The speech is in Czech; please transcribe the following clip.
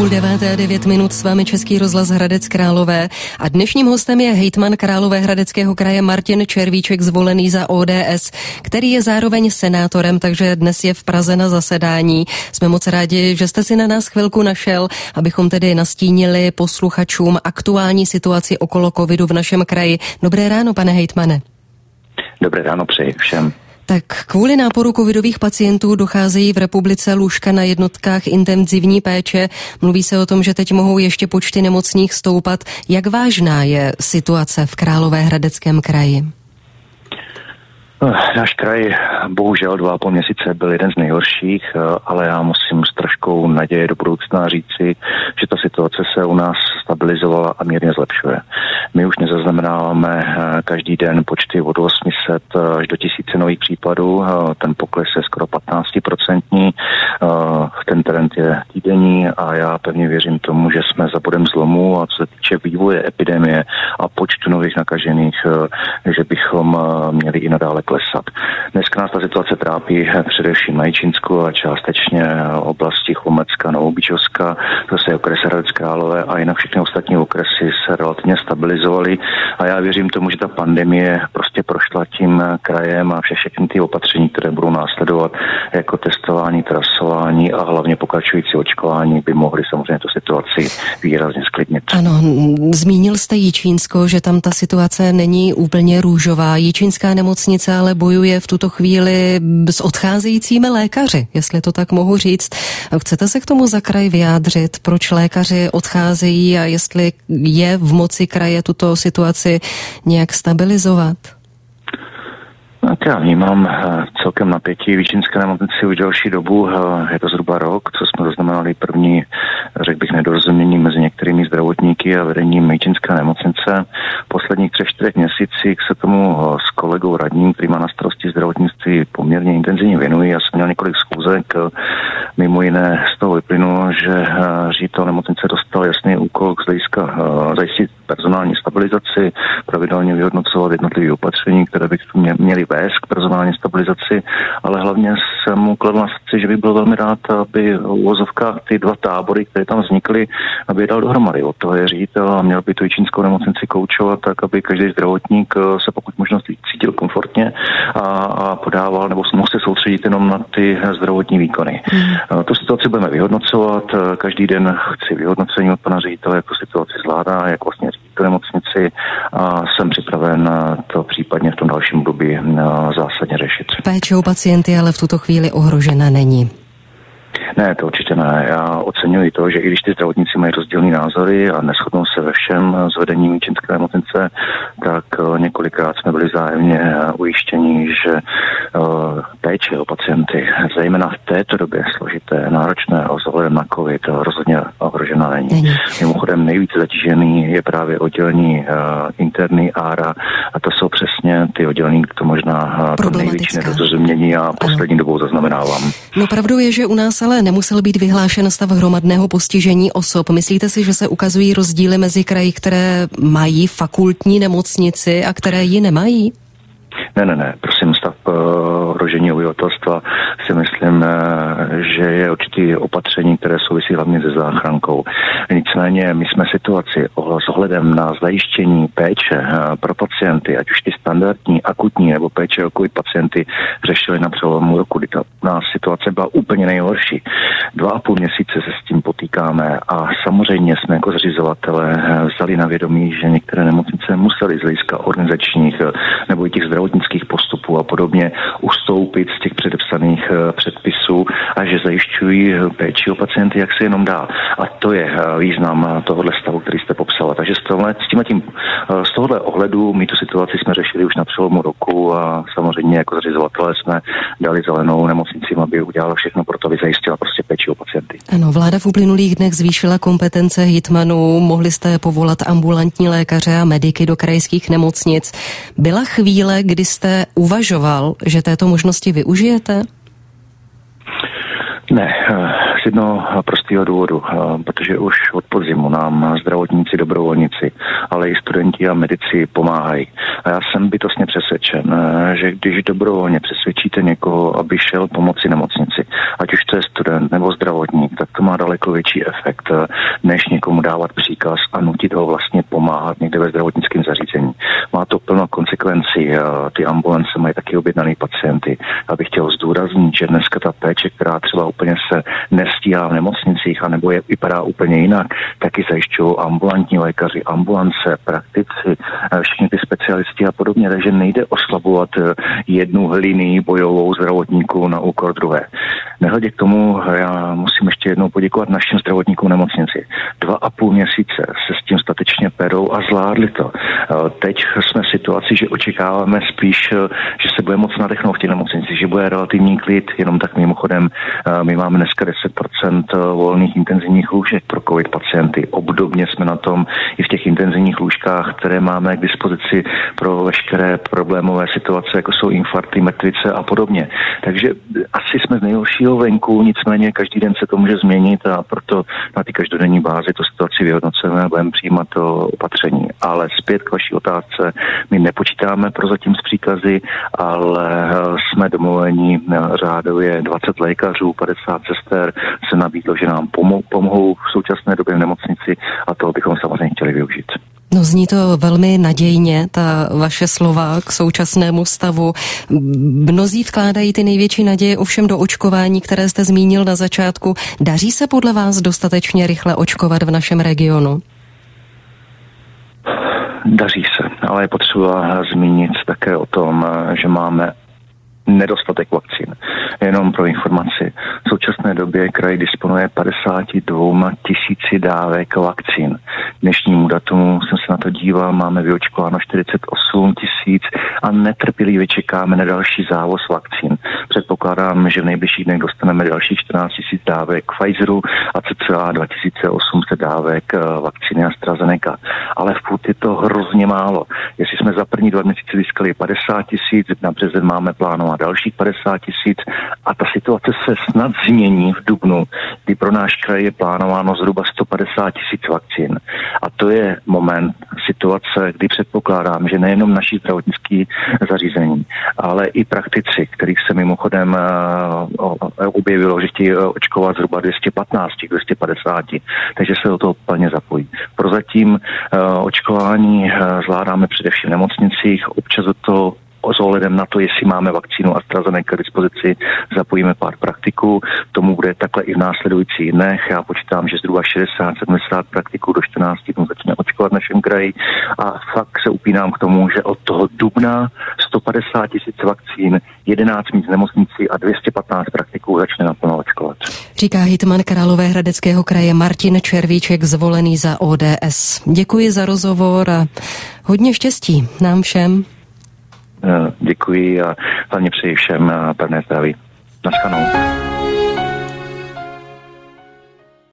9:09 s vámi Český rozhlas Hradec Králové a dnešním hostem je hejtman Královéhradeckého kraje Martin Červíček, zvolený za ODS, který je zároveň senátorem, takže dnes je v Praze na zasedání. Jsme moc rádi, že jste si na nás chvilku našel, abychom tedy nastínili posluchačům aktuální situaci okolo covidu v našem kraji. Dobré ráno, pane hejtmane. Dobré ráno přeji všem. Tak kvůli náporu covidových pacientů docházejí v republice lůžka na jednotkách intenzivní péče. Mluví se o tom, že teď mohou ještě počty nemocných stoupat. Jak vážná je situace v Královéhradeckém kraji? Náš kraj bohužel 2,5 měsíce byl jeden z nejhorších, ale já musím s troškou naděje do budoucna říci, že ta situace se u nás stabilizovala a mírně zlepšuje. My už nezaznamenáváme každý den počty od 800 až do 1000 nových případů. Ten pokles je skoro 15%. Ten trend je týdenní a já pevně věřím tomu, že jsme za bodem zlomu a co se týče vývoje epidemie a počtu nových nakažených, že bychom měli i nadále klesat. Dneska nás ta situace trápí především na Jičínsku a částečně oblasti Chlumecka, Novobičovska, to se okres Hradec Králové a jinak všechny ostatní okresy se relativně stabilizovaly a já věřím tomu, že ta pandemie prostě prošla tím krajem a všechny ty opatření, které budou následovat jako testování, trasování a hlavně pokračující očkování by mohly samozřejmě tu situaci výrazně sklidnit. Ano, zmínil jste Jičínsko, že tam ta situace není úplně růžová. Jičínská nemocnice ale bojuje v tuto chvíli s odcházejícími lékaři, jestli to tak mohu říct. Chcete se k tomu za kraj vyjádřit, proč lékaři odcházejí a jestli je v moci kraje tuto situaci nějak stabilizovat? Tak já vnímám celkem napětí v Jičínské nemocnici už delší dobu, je to zhruba rok, co jsme zaznamenali první, řekl bych, nedorozumění mezi některými zdravotníky a vedením Jičínské nemocnice. V posledních 3-4 měsících se tomu s kolegou radním, který má na starosti zdravotnictví, poměrně intenzivně věnují. Já jsem měl několik schůzek, mimo jiné z toho vyplynulo, že ředitel nemocnice dostal jasný úkol z hlediska zajistit personální stabilizaci, pravidelně vyhodnocovat jednotlivé opatření, které by měly vést k personální stabilizaci, ale hlavně jsem mu kladl na srdci, že by byl velmi rád, aby v uvozovkách ty dva tábory, které tam vznikly, aby je dal dohromady. Od toho je ředitel a měl by tu Jičínskou nemocnici koučovat tak, aby každý zdravotník se pokud možno cítil komfortně a podával nebo mohl se soustředit jenom na ty zdravotní výkony. Tu situaci budeme vyhodnocovat. Každý den chci vyhodnocení od pana ředitele, jak tu situaci zvládá, jak vlastně řídí tu nemocnici a jsem připraven to případně v tom dalším období zásadně řešit. Péče o pacienty ale v tuto chvíli ohrožena není. Ne, to určitě ne. Já oceňuji to, že i když ty zdravotníci mají rozdílné názory a neshodnou se ve všem s vedením Jičínské nemocnice, tak několikrát jsme byli vzájemně ujištěni, že péče o pacienty, zejména v této době složité, náročné a vzhledem na COVID, rozhodně ohrožena není. Mimochodem nejvíce zatížený je právě oddělení interní ára a to jsou přesně ty oddělení, to možná to největší nedorozumění a poslední dobou zaznamenávám. No pravdou je, že u nás ale nemusel být vyhlášen stav hromadného postižení osob. Myslíte si, že se ukazují rozdíly mezi kraji, které mají fakultní nemocnici a které ji nemají? Ne, prosím, stav ohrožení obyvatelstva si myslím, že je určitý opatření, které souvisí hlavně se záchrankou. Nicméně my jsme situaci s ohledem na zajištění péče pro pacienty, ať už ty standardní, akutní nebo péče o COVID pacienty řešili na přelomu roku, kdy ta situace byla úplně nejhorší. 2,5 měsíce se s tím potýkáme a samozřejmě jsme jako zřizovatelé vzali na vědomí, že některé nemocnice musely z hlediska organizačních nebo i těch zdravotnických postupů a podobně ustoupit z těch předepsaných předpisů a že zajišťují péči o pacienty, jak se jenom dá. A to je význam tohohle stavu, který jste popsala. Takže z tohohle ohledu my tu situaci jsme řešili už na přelomu roku a samozřejmě jako zřizovatelé jsme dali zelenou nemocnicím, aby udělala všechno pro to, aby zajistila prostě péči o pacienty. Ano, vláda v uplynulých dnech zvýšila kompetence hejtmanů, mohli jste povolat ambulantní lékaře a mediky do krajských nemocnic. Byla chvíle, kdy jste uvažoval, že této možnosti využijete? Ne, Z jednoho prostého důvodu, protože už od podzimu nám zdravotníci, dobrovolníci, ale i studenti a medici pomáhají. A já jsem bytostně přesvědčen, že když dobrovolně přesvědčíte někoho, aby šel pomoci nemocnici, ať už to je student nebo zdravotník, tak to má daleko větší efekt, než někomu dávat příkaz a nutit ho vlastně pomáhat někde ve zdravotnickém zařízení. Má to plno konsekvencí. Ty ambulance mají taky objednaný pacienty. Já bych chtěl zdůraznit, že dneska ta péče, která třeba úplně se nestíhá v nemocnicích, anebo vypadá úplně jinak, taky zajišťují ambulantní lékaři, ambulance, praktici, všichni ty specialisti a podobně. Takže nejde oslabovat jednu linii bojovou zdravotníků na úkor druhé. Nehledě k tomu, já musím ještě jednou poděkovat našim zdravotníkům v nemocnici. 2,5 měsíce se s tím statečně perou a zvládli to. Teď jsme v situaci, že očekáváme spíš, že se bude moc nadechnout v těch nemocnicích, že bude relativní klid, jenom tak mimochodem my máme dneska 10% volných intenzivních lůžek pro covid pacienty. Obdobně jsme na tom i v těch intenzivních lůžkách, které máme k dispozici pro veškeré problémové situace, jako jsou infarkty, mrtvice a podobně. Takže asi jsme z nejhoršího venku, nicméně každý den se to může změnit a proto na ty každodenní bázi tu situaci vyhodnocujeme a budeme přijímat to opatření. Ale zpět k vaší otázce, my nepočítáme prozatím s příkazy, ale jsme domluveni řádově 20 lékařů, 50 sester se nabídlo, že nám pomohou v současné době v nemocnici a to bychom samozřejmě chtěli využít. No, zní to velmi nadějně, ta vaše slova k současnému stavu. Mnozí vkládají ty největší naděje ovšem do očkování, které jste zmínil na začátku. Daří se podle vás dostatečně rychle očkovat v našem regionu? Daří se, ale je potřeba zmínit také o tom, že máme nedostatek vakcín. Jenom pro informaci. V současné době kraj disponuje 52 000 dávek vakcín. Dnešnímu datumu jsem se na to díval, máme vyočkováno 48 000 a netrpělivě čekáme na další závoz vakcín. Předpokládám, že v nejbližších dnech dostaneme dalších 14 000 dávek Pfizeru a cca 2800 dávek vakcíny AstraZeneca. Ale v půl je to hrozně málo. Jestli jsme za první 2 měsíce získali 50 000, na březen máme plánovat dalších 50 000 a ta situace se snad změní v dubnu, kdy pro náš kraj je plánováno zhruba 150 000 vakcín. A to je moment, situace, kdy předpokládám, že nejenom naši zdravotnické zařízení, ale i praktici, kterých se mimochodem objevilo, že chtějí očkovat zhruba 215, 250, takže se do toho plně zapojí. Prozatím očkování zvládáme především v nemocnicích, občas do toho s ohledem na to, jestli máme vakcínu AstraZeneca k dispozici, zapojíme pár praktiků. Tomu bude takhle i v následujících dnech. Já počítám, že zhruba 60-70 praktiků do 14 dnů začne očkovat v našem kraji a fakt se upínám k tomu, že od toho dubna 150 000 vakcín, 11 míst nemocnicí a 215 praktiků začne naplno očkovat. Říká hejtman Královéhradeckého kraje Martin Červíček, zvolený za ODS. Děkuji za rozhovor a hodně štěstí nám všem. Děkuji a hlavně přeji všem pevné zdraví. Naschledanou.